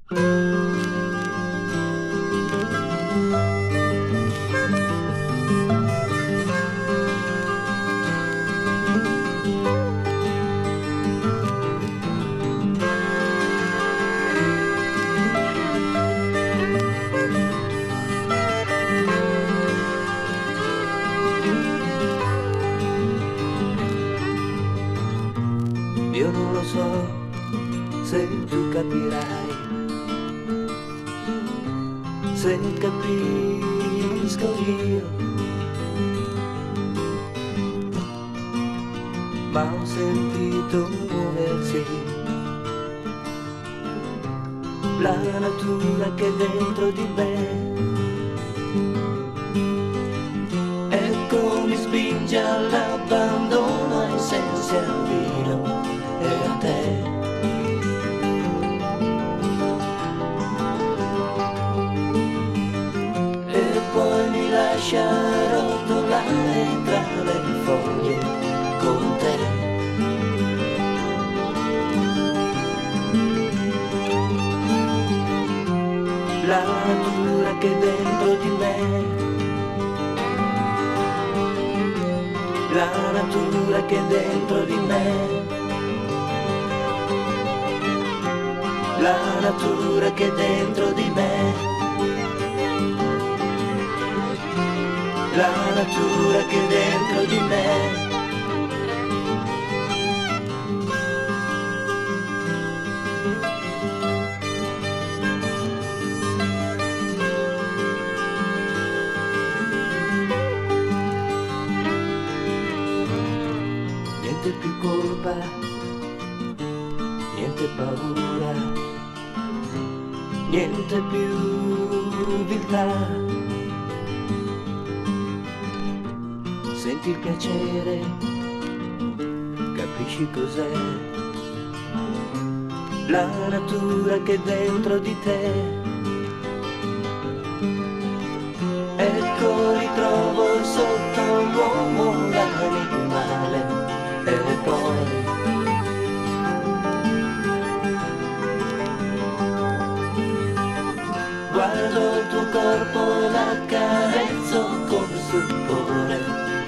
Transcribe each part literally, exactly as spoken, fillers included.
Io non lo so se tu capirai, se capisco io, ma ho sentito muoversi la natura che è dentro di me. Ecco mi spinge all'abbandono ai sensi, al vino e a te. E poi mi lascia rotolare tra le foglie con te. La natura che è dentro di me, la natura che è dentro di me, la natura che è dentro di me, la natura che è dentro di me. Niente più colpa, niente paura, niente più viltà. Senti il piacere, capisci cos'è la natura che è dentro di te. Ecco ritrovo sotto l'uomo l'animale. E poi guardo il tuo corpo e l'accarezzo con stupore.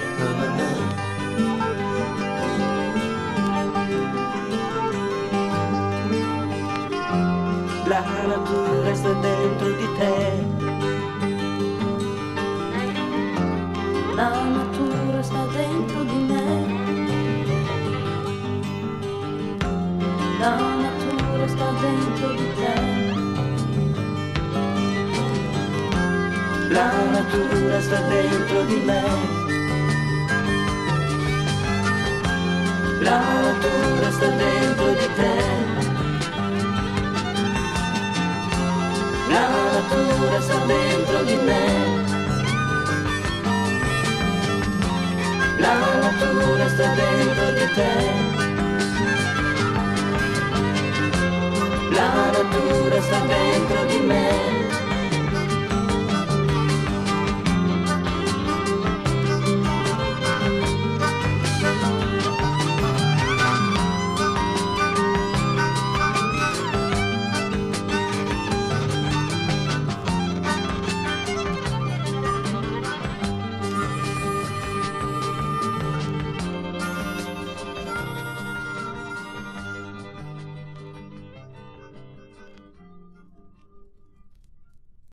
La natura sta dentro di te, la natura sta dentro di me. La natura sta dentro di te, la natura sta dentro di me, la natura sta dentro di te, la natura sta dentro di me, la natura sta dentro di te. La natura sta bene.